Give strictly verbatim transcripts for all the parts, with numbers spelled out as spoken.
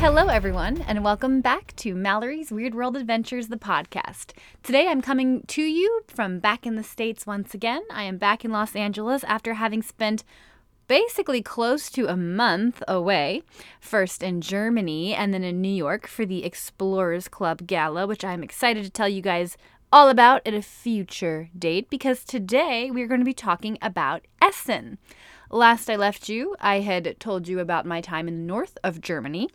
Hello, everyone, and welcome back to Mallory's Weird World Adventures, the podcast. Today, I'm coming to you from back in the States once again. I am back in Los Angeles after having spent basically close to a month away, first in Germany and then in New York for the Explorers Club Gala, which I'm excited to tell you guys all about at a future date, because today we're going to be talking about Essen. Last I left you, I had told you about my time in the north of Germany.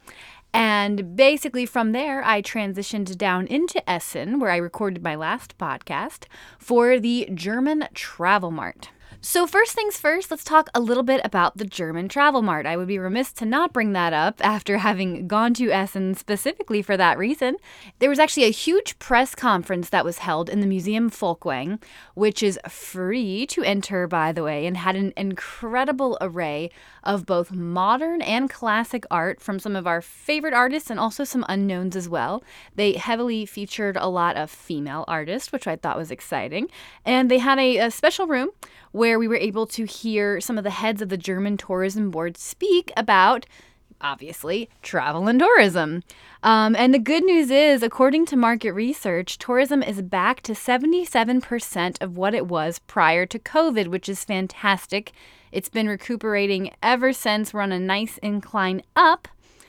And basically from there, I transitioned down into Essen, where I recorded my last podcast, for the German Travel Mart. So first things first, let's talk a little bit about the German Travel Mart. I would be remiss to not bring that up after having gone to Essen specifically for that reason. There was actually a huge press conference that was held in the Museum Folkwang, which is free to enter, by the way, and had an incredible array of both modern and classic art from some of our favorite artists and also some unknowns as well. They heavily featured a lot of female artists, which I thought was exciting. And they had a, a special room where we were able to hear some of the heads of the German Tourism Board speak about, obviously, travel and tourism. Um, and the good news is, according to market research, tourism is back to seventy-seven percent of what it was prior to COVID, which is fantastic. It's been recuperating ever since. We're on a nice incline up.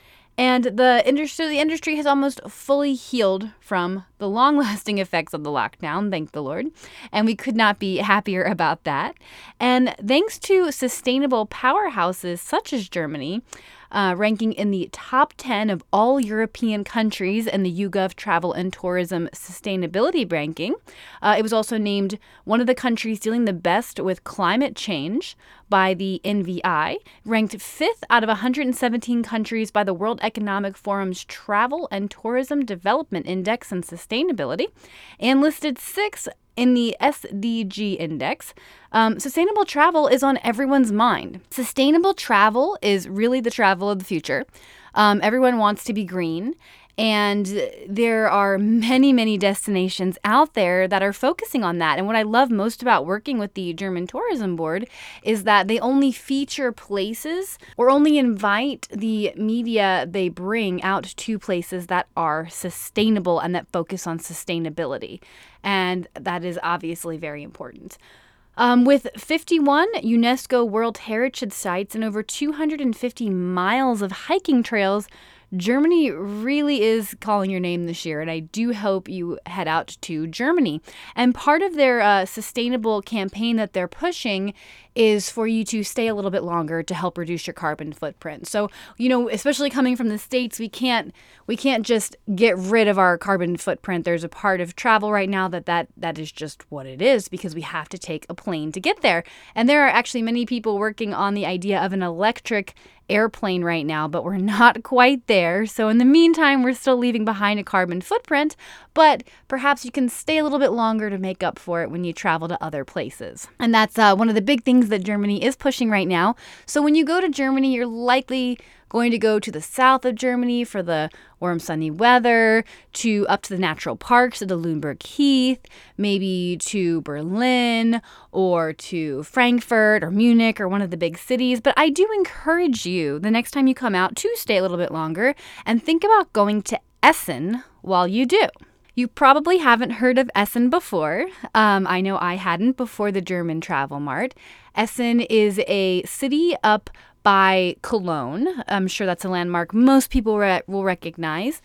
And the industry, the industry has almost fully healed from the long-lasting effects of the lockdown, thank the Lord. And we could not be happier about that. And thanks to sustainable powerhouses such as Germany, uh, ranking in the top ten of all European countries in the YouGov Travel and Tourism Sustainability Ranking. Uh, it was also named one of the countries dealing the best with climate change by the N V I, ranked fifth out of one hundred seventeen countries by the World Economic Forum's Travel and Tourism Development Index and Sustainability, and listed sixth in the S D G Index. Um, sustainable travel is on everyone's mind. Sustainable travel is really the travel of the future. Um, everyone wants to be green. And there are many, many destinations out there that are focusing on that. And what I love most about working with the German Tourism Board is that they only feature places or only invite the media they bring out to places that are sustainable and that focus on sustainability. And that is obviously very important. Um, with fifty-one UNESCO World Heritage Sites and over two hundred fifty miles of hiking trails, Germany really is calling your name this year, and I do hope you head out to Germany. And part of their uh, sustainable campaign that they're pushing is for you to stay a little bit longer to help reduce your carbon footprint. So, you know, especially coming from the States, we can't we can't just get rid of our carbon footprint. There's a part of travel right now that that, that is just what it is, because we have to take a plane to get there. And there are actually many people working on the idea of an electric airplane right now, but we're not quite there. So in the meantime, we're still leaving behind a carbon footprint, but perhaps you can stay a little bit longer to make up for it when you travel to other places. And that's uh, one of the big things that Germany is pushing right now. So when you go to Germany, you're likely going to go to the south of Germany for the warm, sunny weather, to up to the natural parks of the Lüneburg Heath, maybe to Berlin or to Frankfurt or Munich or one of the big cities. But I do encourage you the next time you come out to stay a little bit longer and think about going to Essen while you do. You probably haven't heard of Essen before. Um, I know I hadn't before the German Travel Mart. Essen is a city up by Cologne. I'm sure that's a landmark most people re- will recognize.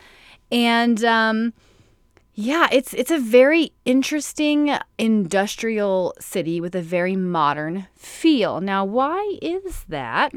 And um, yeah, it's it's a very interesting industrial city with a very modern feel. Now, why is that?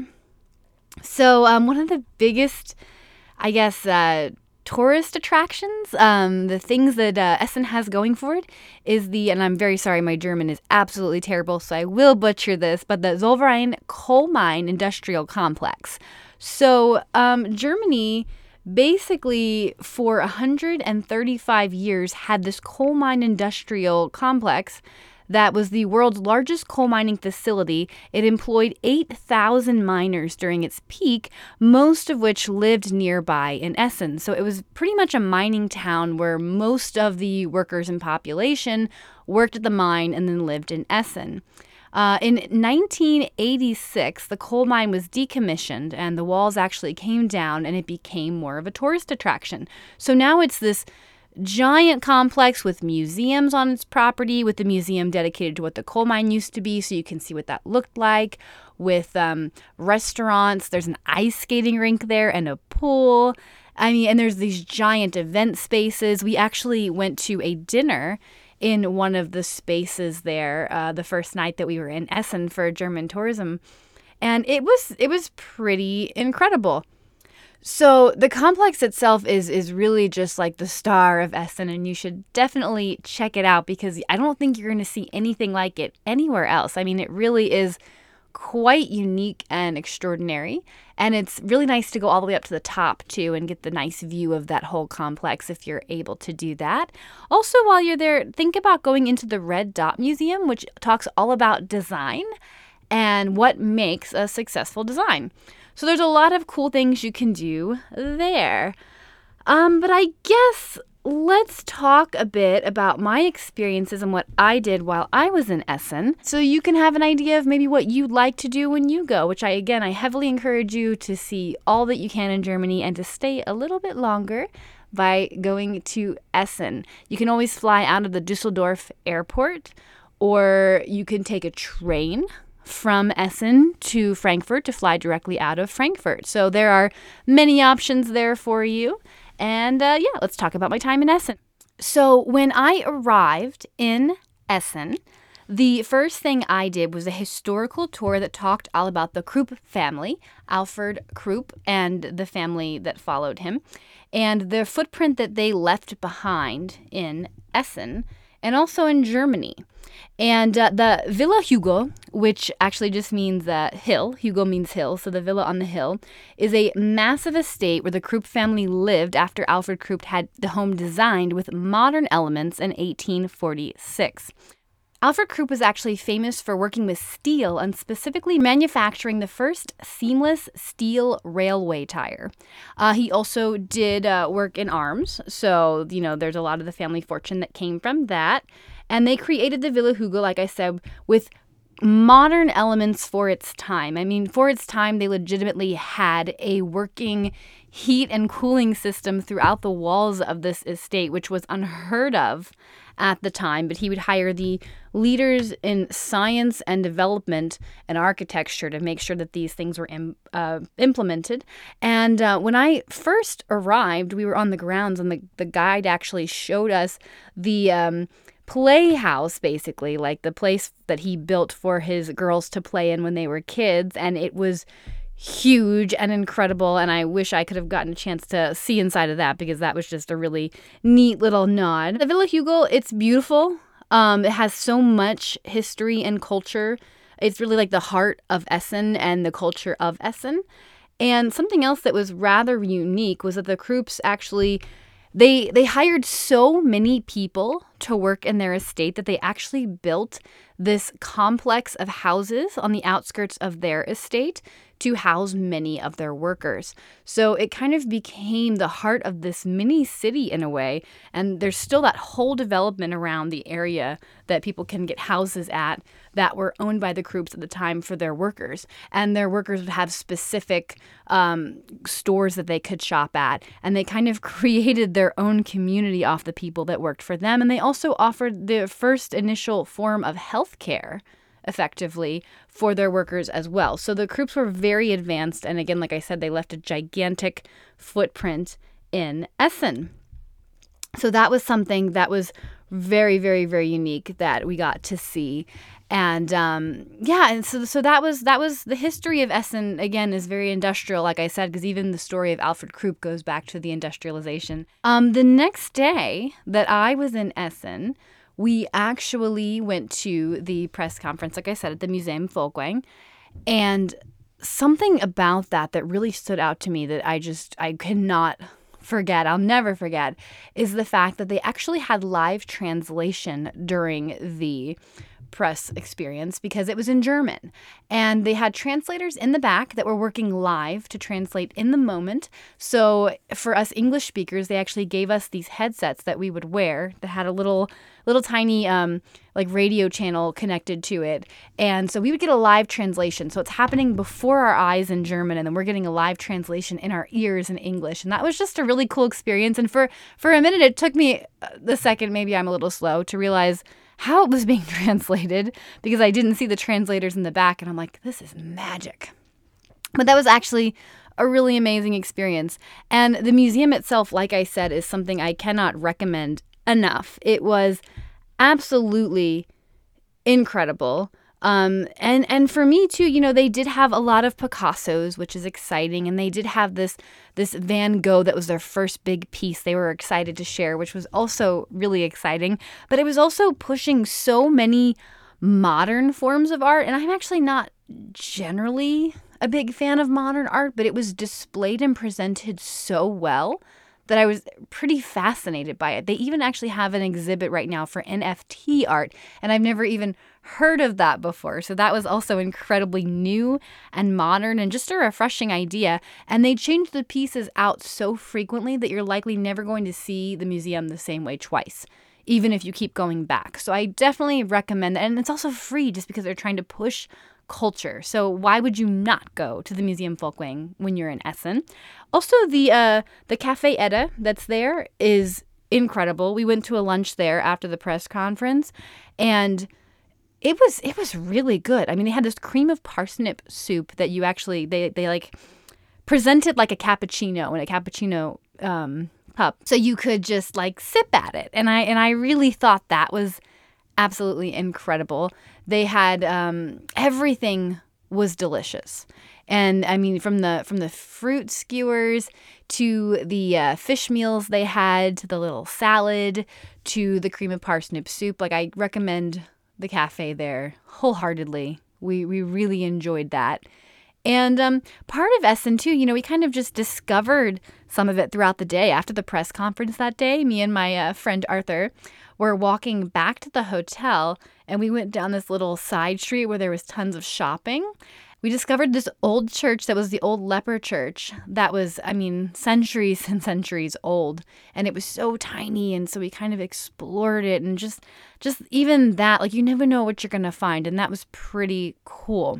So um, one of the biggest, I guess, uh, tourist attractions, um, the things that uh, Essen has going for it is the, and I'm very sorry, my German is absolutely terrible, so I will butcher this, but the Zollverein Coal Mine Industrial Complex. So um, Germany basically for one hundred thirty-five years had this coal mine industrial complex that was the world's largest coal mining facility. It employed eight thousand miners during its peak, most of which lived nearby in Essen. So it was pretty much a mining town where most of the workers and population worked at the mine and then lived in Essen. Uh, in nineteen eighty-six, the coal mine was decommissioned and the walls actually came down and it became more of a tourist attraction. So now it's this giant complex with museums on its property, with the museum dedicated to what the coal mine used to be, so you can see what that looked like, with um, restaurants. There's an ice skating rink there and a pool. I mean, and there's these giant event spaces. We actually went to a dinner in one of the spaces there uh, the first night that we were in Essen for German tourism. And it was it was pretty incredible. So the complex itself is is really just like the star of Essen, and you should definitely check it out because I don't think you're going to see anything like it anywhere else. I mean, it really is quite unique and extraordinary, and it's really nice to go all the way up to the top too and get the nice view of that whole complex if you're able to do that. Also, while you're there, think about going into the Red Dot Museum, which talks all about design and what makes a successful design. So there's a lot of cool things you can do there. Um, but I guess let's talk a bit about my experiences and what I did while I was in Essen, so you can have an idea of maybe what you'd like to do when you go, which I, again, I heavily encourage you to see all that you can in Germany and to stay a little bit longer by going to Essen. You can always fly out of the Düsseldorf airport, or you can take a train from Essen to Frankfurt to fly directly out of Frankfurt. So there are many options there for you. And uh, yeah, let's talk about my time in Essen. So when I arrived in Essen, the first thing I did was a historical tour that talked all about the Krupp family, Alfred Krupp, and the family that followed him, and the footprint that they left behind in Essen and also in Germany. And uh, the Villa Hugo, which actually just means uh, hill, Hugo means hill, so the villa on the hill, is a massive estate where the Krupp family lived after Alfred Krupp had the home designed with modern elements in eighteen forty-six. Alfred Krupp was actually famous for working with steel and specifically manufacturing the first seamless steel railway tire. Uh, he also did uh, work in arms, so, you know, there's a lot of the family fortune that came from that. And they created the Villa Hugo, like I said, with modern elements for its time. I mean, for its time, they legitimately had a working heat and cooling system throughout the walls of this estate, which was unheard of at the time. But he would hire the leaders in science and development and architecture to make sure that these things were im- uh, implemented. And uh, when I first arrived, we were on the grounds, and the, the guide actually showed us the um, playhouse, basically, like the place that he built for his girls to play in when they were kids. And it was huge and incredible, and I wish I could have gotten a chance to see inside of that because that was just a really neat little nod. The Villa Hugo, it's beautiful. Um, it has so much history and culture. It's really like the heart of Essen and the culture of Essen. And something else that was rather unique was that the Krupps actually They they hired so many people to work in their estate that they actually built this complex of houses on the outskirts of their estate to house many of their workers. So it kind of became the heart of this mini city in a way, and there's still that whole development around the area that people can get houses at that were owned by the Krupps at the time for their workers. And their workers would have specific um, stores that they could shop at, and they kind of created their own community off the people that worked for them. And they also offered the first initial form of health care effectively for their workers as well. So the Krupps were very advanced. And again, like I said, they left a gigantic footprint in Essen. So that was something that was very, very, very unique that we got to see. And um, yeah, and so so that was that was the history of Essen. Again, is very industrial, like I said, because even the story of Alfred Krupp goes back to the industrialization. Um, the next day that I was in Essen, we actually went to the press conference, like I said, at the Museum Folkwang. And something about that that really stood out to me that I just, I cannot forget, I'll never forget, is the fact that they actually had live translation during the press experience because it was in German. And they had translators in the back that were working live to translate in the moment. So for us English speakers, they actually gave us these headsets that we would wear that had a little little tiny um, like radio channel connected to it. And so we would get a live translation. So it's happening before our eyes in German, and then we're getting a live translation in our ears in English. And that was just a really cool experience. And for, for a minute, it took me the second, maybe I'm a little slow, to realize how it was being translated because I didn't see the translators in the back. And I'm like, this is magic. But that was actually a really amazing experience. And the museum itself, like I said, is something I cannot recommend enough. It was absolutely incredible. Um, and, and for me too, you know, they did have a lot of Picassos, which is exciting. And they did have this, this Van Gogh that was their first big piece they were excited to share, which was also really exciting. But it was also pushing so many modern forms of art. And I'm actually not generally a big fan of modern art, but it was displayed and presented so well that I was pretty fascinated by it. They even actually have an exhibit right now for N F T art, and I've never even heard of that before. So that was also incredibly new and modern and just a refreshing idea. And they changed the pieces out so frequently that you're likely never going to see the museum the same way twice, even if you keep going back. So I definitely recommend that. And it's also free just because they're trying to push culture. So why would you not go to the Museum Folkwang when you're in Essen? Also, the uh, the Cafe Edda that's there is incredible. We went to a lunch there after the press conference, and it was it was really good. I mean, they had this cream of parsnip soup that you actually they they like presented like a cappuccino in a cappuccino um, cup, so you could just like sip at it. And I and I really thought that was absolutely incredible. They had um, everything was delicious. And I mean, from the from the fruit skewers to the uh, fish meals they had, to the little salad, to the cream of parsnip soup. Like, I recommend the cafe there wholeheartedly. We we really enjoyed that. And um, part of Essen, too, you know, we kind of just discovered some of it throughout the day. After the press conference that day, me and my uh, friend Arthur were walking back to the hotel, and we went down this little side street where there was tons of shopping. We discovered this old church that was the old leper church that was, I mean, centuries and centuries old. And it was so tiny, and so we kind of explored it, and just, just even that, like, you never know what you're going to find, and that was pretty cool.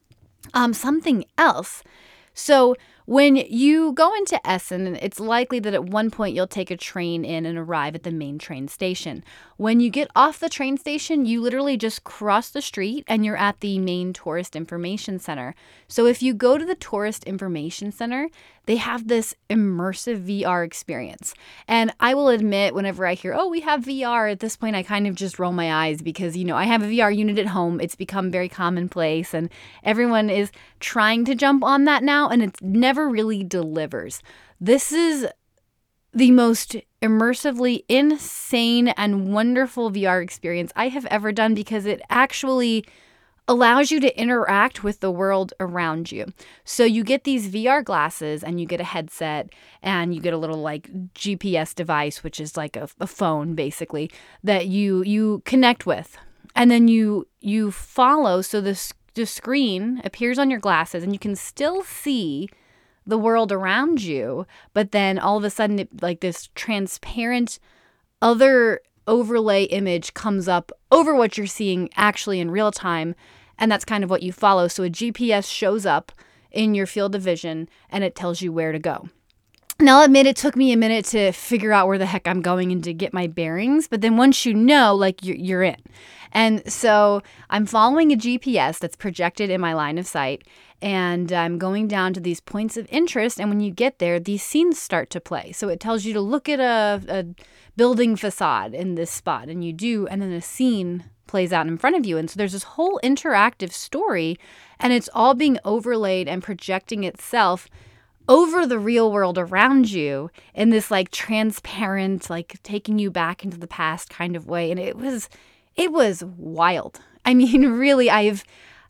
Um, something else. So when you go into Essen, it's likely that at one point you'll take a train in and arrive at the main train station. When you get off the train station, you literally just cross the street and you're at the main tourist information center. So if you go to the tourist information center, they have this immersive V R experience. And I will admit, whenever I hear, oh, we have V R, at this point I kind of just roll my eyes because, you know, I have a V R unit at home. It's become very commonplace and everyone is trying to jump on that now, and it never really delivers. This is the most immersively insane and wonderful V R experience I have ever done because it actually allows you to interact with the world around you. So you get these V R glasses and you get a headset and you get a little like G P S device, which is like a, a phone basically, that you you connect with. And then you you follow, so the, the screen appears on your glasses and you can still see the world around you, but then all of a sudden it, like this transparent other overlay image comes up over what you're seeing actually in real time, and that's kind of what you follow. So a G P S shows up in your field of vision and it tells you where to go. Now, I'll admit it took me a minute to figure out where the heck I'm going and to get my bearings, but then once you know, like, you're, you're in. And so I'm following a G P S that's projected in my line of sight, and I'm going down to these points of interest, and when you get there, these scenes start to play. So it tells you to look at a, a building facade in this spot, and you do, and then a scene plays out in front of you. And so there's this whole interactive story, and it's all being overlaid and projecting itself over the real world around you in this like transparent, like taking you back into the past kind of way. And it was, it was wild. I mean, really, I've,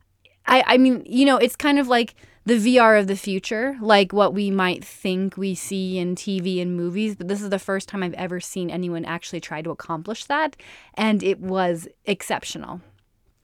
I, I mean, you know, it's kind of like the V R of the future, like what we might think we see in T V and movies. But this is the first time I've ever seen anyone actually try to accomplish that. And it was exceptional.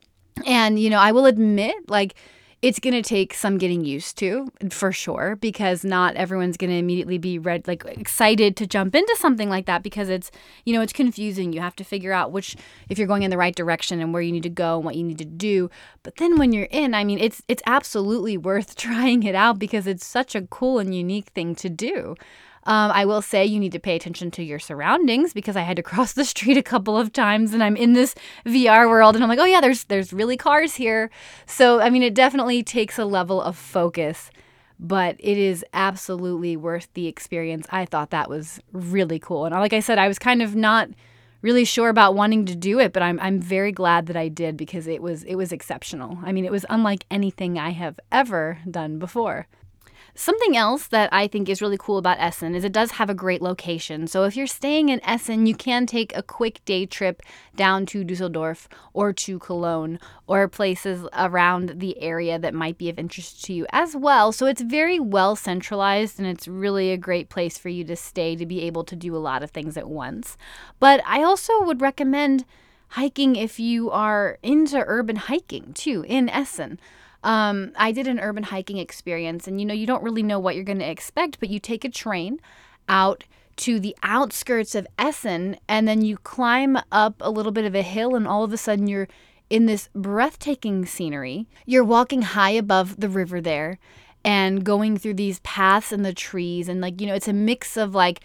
And, you know, I will admit, like, it's going to take some getting used to, for sure, because not everyone's going to immediately be read, like excited to jump into something like that, because it's, you know, it's confusing. You have to figure out which, if you're going in the right direction and where you need to go and what you need to do. But then when you're in, I mean, it's it's absolutely worth trying it out because it's such a cool and unique thing to do. Um, I will say you need to pay attention to your surroundings because I had to cross the street a couple of times and I'm in this V R world and I'm like, oh yeah, there's there's really cars here. So, I mean, it definitely takes a level of focus, but it is absolutely worth the experience. I thought that was really cool. And like I said, I was kind of not really sure about wanting to do it, but I'm I'm very glad that I did because it was it was exceptional. I mean, it was unlike anything I have ever done before. Something else that I think is really cool about Essen is it does have a great location. So if you're staying in Essen, you can take a quick day trip down to Dusseldorf or to Cologne or places around the area that might be of interest to you as well. So it's very well centralized and it's really a great place for you to stay to be able to do a lot of things at once. But I also would recommend hiking if you are into urban hiking too in Essen. Um, I did an urban hiking experience and, you know, you don't really know what you're going to expect, but you take a train out to the outskirts of Essen and then you climb up a little bit of a hill and all of a sudden you're in this breathtaking scenery. You're walking high above the river there and going through these paths in the trees and like, you know, it's a mix of like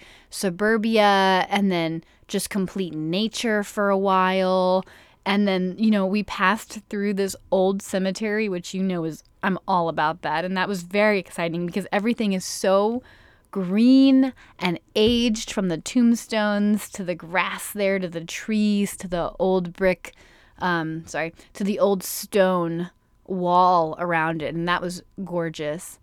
suburbia and then just complete nature for a while. And then, you know, we passed through this old cemetery, which, you know, is I'm all about that. And that was very exciting because everything is so green and aged, from the tombstones to the grass there to the trees to the old brick, um, sorry, to the old stone wall around it. And that was gorgeous.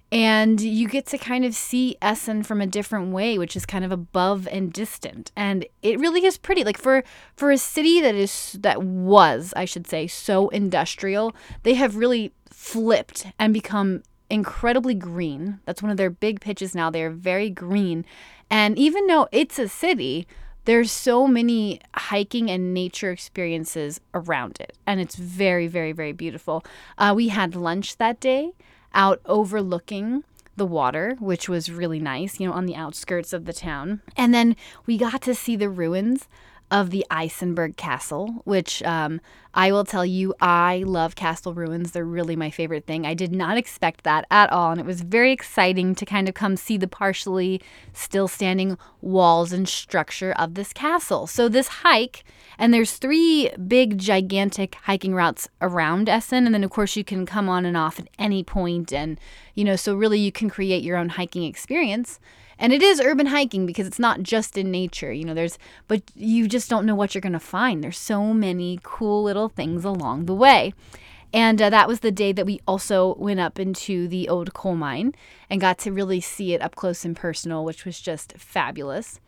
And you get to kind of see Essen from a different way, which is kind of above and distant. And it really is pretty. Like for for a city that is that was, I should say, so industrial, they have really flipped and become incredibly green. That's one of their big pitches now. They're very green. And even though it's a city, there's so many hiking and nature experiences around it. And it's very, very, very beautiful. Uh, we had lunch that day out overlooking the water, which was really nice, you know, on the outskirts of the town. And then we got to see the ruins of the Eisenberg Castle, which um, I will tell you, I love castle ruins. They're really my favorite thing. I did not expect that at all. And it was very exciting to kind of come see the partially still standing walls and structure of this castle. So this hike, and there's three big, gigantic hiking routes around Essen. And then, of course, you can come on and off at any point. And, you know, so really you can create your own hiking experience. And it is urban hiking because it's not just in nature, you know, there's, but you just don't know what you're going to find. There's so many cool little things along the way. And uh, that was the day that we also went up into the old coal mine and got to really see it up close and personal, which was just fabulous.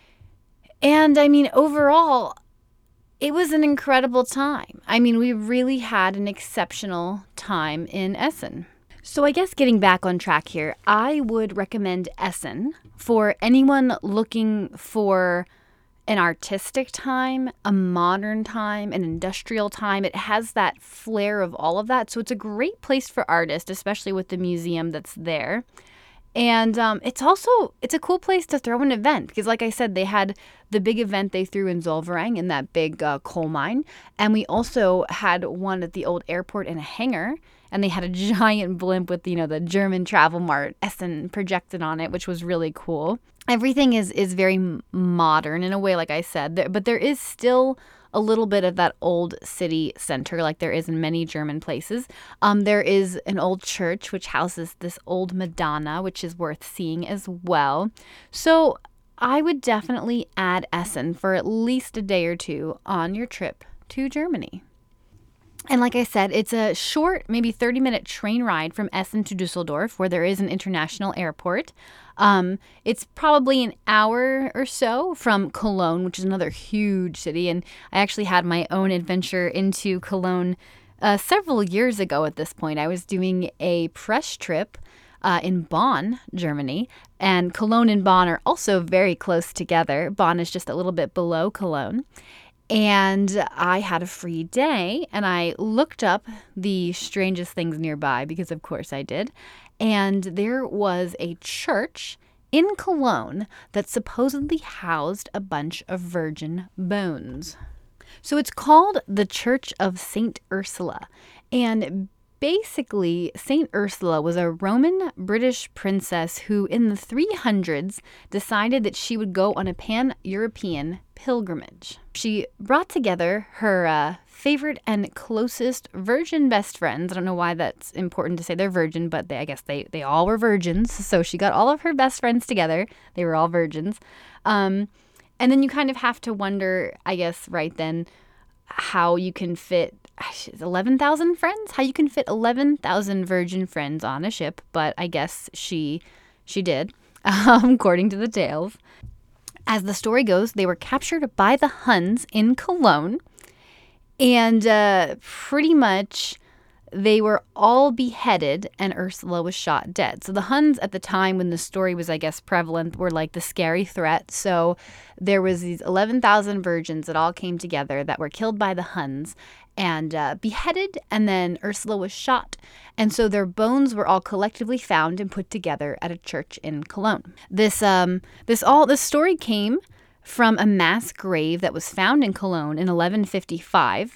And I mean, overall, it was an incredible time. I mean, we really had an exceptional time in Essen. So I guess getting back on track here, I would recommend Essen for anyone looking for an artistic time, a modern time, an industrial time. It has that flair of all of that. So it's a great place for artists, especially with the museum that's there. And um, it's also, it's a cool place to throw an event because, like I said, they had the big event they threw in Zollverein in that big uh, coal mine. And we also had one at the old airport in a hangar. And they had a giant blimp with, you know, the German travel mart Essen projected on it, which was really cool. Everything is, is very modern in a way, like I said, but there is still a little bit of that old city center like there is in many German places. Um, there is an old church which houses this old Madonna, which is worth seeing as well. So I would definitely add Essen for at least a day or two on your trip to Germany. And like I said, it's a short, maybe thirty minute train ride from Essen to Dusseldorf, where there is an international airport. Um, it's probably an hour or so from Cologne, which is another huge city. And I actually had my own adventure into Cologne uh, several years ago at this point. I was doing a press trip uh, in Bonn, Germany. And Cologne and Bonn are also very close together. Bonn is just a little bit below Cologne. And I had a free day, and I looked up the strangest things nearby because, of course, I did. And there was a church in Cologne that supposedly housed a bunch of virgin bones. So it's called the Church of Saint Ursula. And basically, Saint Ursula was a Roman British princess who, in the three hundreds, decided that she would go on a pan-European pilgrimage. She brought together her uh, favorite and closest virgin best friends. I don't know why that's important to say they're virgin, but they, I guess they, they all were virgins. So she got all of her best friends together. They were all virgins. Um, and then you kind of have to wonder, I guess, right then, how you can fit eleven thousand friends? How you can fit eleven thousand virgin friends on a ship, but I guess she she did, um, according to the tales. As the story goes, they were captured by the Huns in Cologne, and uh, pretty much they were all beheaded, and Ursula was shot dead. So the Huns at the time when the story was, I guess, prevalent were like the scary threat. So there was these eleven thousand virgins that all came together that were killed by the Huns and uh, beheaded, and then Ursula was shot. And so their bones were all collectively found and put together at a church in Cologne. This um this all this story came from a mass grave that was found in Cologne in eleven fifty-five.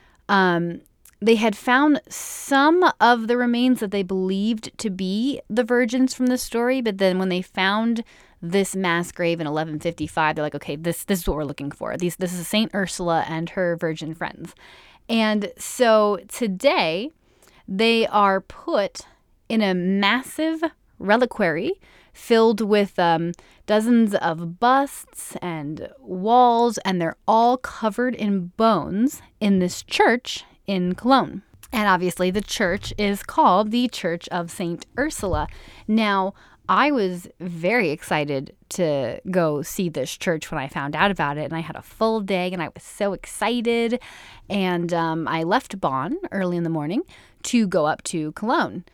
Um They had found some of the remains that they believed to be the virgins from the story, but then when they found this mass grave in eleven fifty-five, they're like, okay, this this is what we're looking for. These This is Saint Ursula and her virgin friends. And so today, they are put in a massive reliquary filled with um, dozens of busts and walls, and they're all covered in bones in this church in Cologne. And obviously the church is called the Church of Saint Ursula. Now, I was very excited to go see this church when I found out about it, and I had a full day, and I was so excited. And um, I left Bonn early in the morning to go up to Cologne.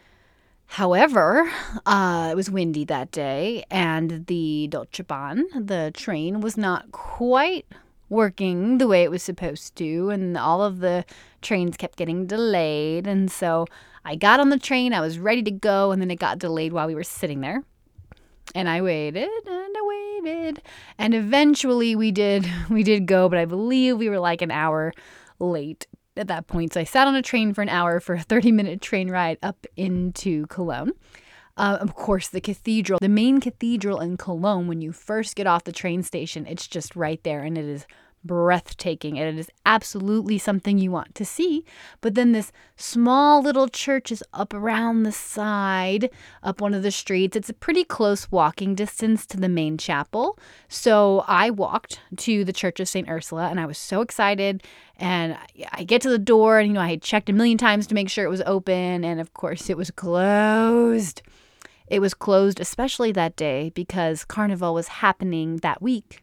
However, uh, it was windy that day, and the Deutsche Bahn, the train, was not quite working the way it was supposed to, and all of the trains kept getting delayed. And so I got on the train, I was ready to go, and then it got delayed while we were sitting there. And I waited and I waited, and eventually we did we did go, but I believe we were like an hour late at that point. So I sat on a train for an hour for a thirty minute train ride up into Cologne. Uh, of course, the cathedral, the main cathedral in Cologne, when you first get off the train station, it's just right there, and it is breathtaking, and it is absolutely something you want to see. But then this small little church is up around the side, up one of the streets. It's a pretty close walking distance to the main chapel. So I walked to the Church of Saint Ursula, and I was so excited. And I get to the door, and, you know, I had checked a million times to make sure it was open, and of course it was closed. It was closed, especially that day, because Carnival was happening that week.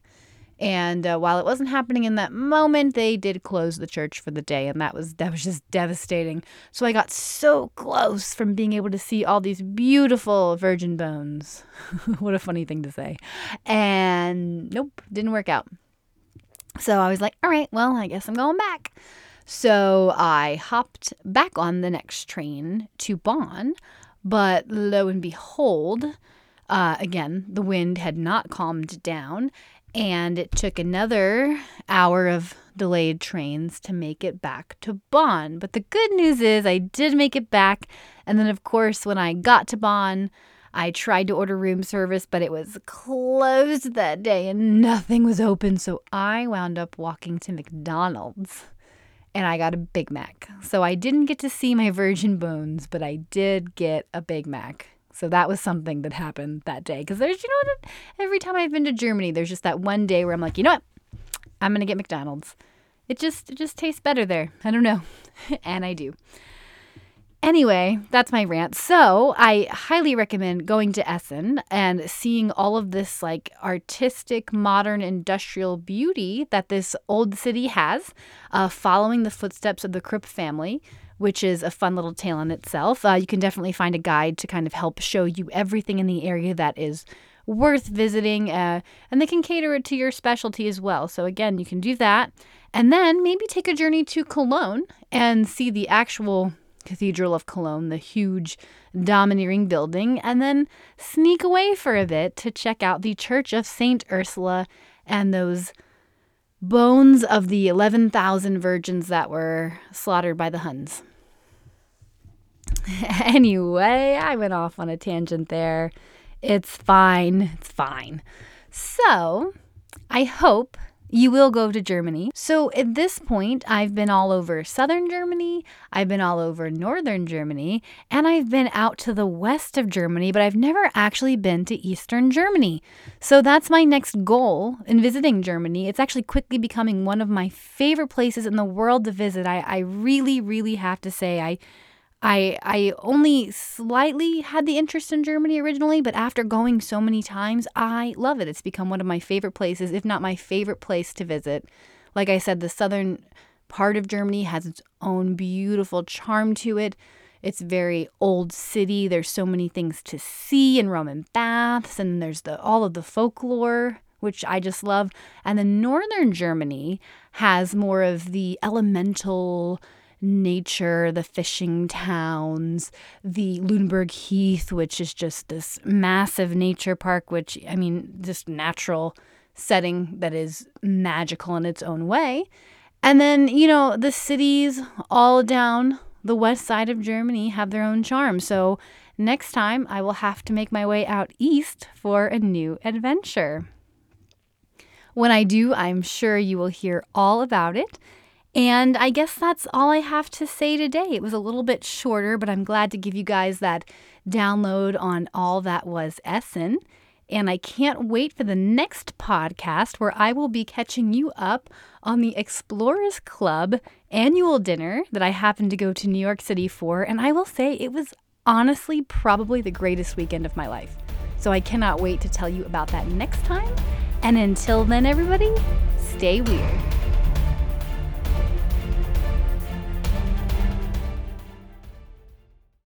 And uh, while it wasn't happening in that moment, they did close the church for the day, and that was that was just devastating. So I got so close from being able to see all these beautiful virgin bones. What a funny thing to say. And nope, didn't work out. So I was like, all right, well, I guess I'm going back. So I hopped back on the next train to Bonn, but lo and behold, uh, again, the wind had not calmed down. And it took another hour of delayed trains to make it back to Bonn. But the good news is I did make it back. And then, of course, when I got to Bonn, I tried to order room service, but it was closed that day and nothing was open. So I wound up walking to McDonald's and I got a Big Mac. So I didn't get to see my virgin bones, but I did get a Big Mac. So that was something that happened that day. Because there's, you know what, every time I've been to Germany, there's just that one day where I'm like, you know what, I'm going to get McDonald's. It just, it just tastes better there. I don't know. And I do. Anyway, that's my rant. So I highly recommend going to Essen and seeing all of this like artistic, modern, industrial beauty that this old city has, uh, following the footsteps of the Krupp family, which is a fun little tale in itself. Uh, you can definitely find a guide to kind of help show you everything in the area that is worth visiting, uh, and they can cater it to your specialty as well. So again, you can do that. And then maybe take a journey to Cologne and see the actual Cathedral of Cologne, the huge domineering building, and then sneak away for a bit to check out the Church of Saint Ursula and those bones of the eleven thousand virgins that were slaughtered by the Huns. Anyway, I went off on a tangent there. It's fine. It's fine. So, I hope you will go to Germany. So at this point, I've been all over southern Germany, I've been all over northern Germany, and I've been out to the west of Germany, but I've never actually been to eastern Germany. So that's my next goal in visiting Germany. It's actually quickly becoming one of my favorite places in the world to visit. I, I really, really have to say, I I I only slightly had the interest in Germany originally, but after going so many times, I love it. It's become one of my favorite places, if not my favorite place to visit. Like I said, the southern part of Germany has its own beautiful charm to it. It's very old city. There's so many things to see and Roman baths, and there's the all of the folklore, which I just love. And then northern Germany has more of the elemental nature, the fishing towns, the Lüneburg Heath, which is just this massive nature park, which, I mean, just natural setting that is magical in its own way. And then, you know, the cities all down the west side of Germany have their own charm. So next time I will have to make my way out east for a new adventure. When I do, I'm sure you will hear all about it. And I guess that's all I have to say today. It was a little bit shorter, but I'm glad to give you guys that download on all that was Essen. And I can't wait for the next podcast where I will be catching you up on the Explorers Club annual dinner that I happened to go to New York City for. And I will say it was honestly probably the greatest weekend of my life. So I cannot wait to tell you about that next time. And until then, everybody, stay weird.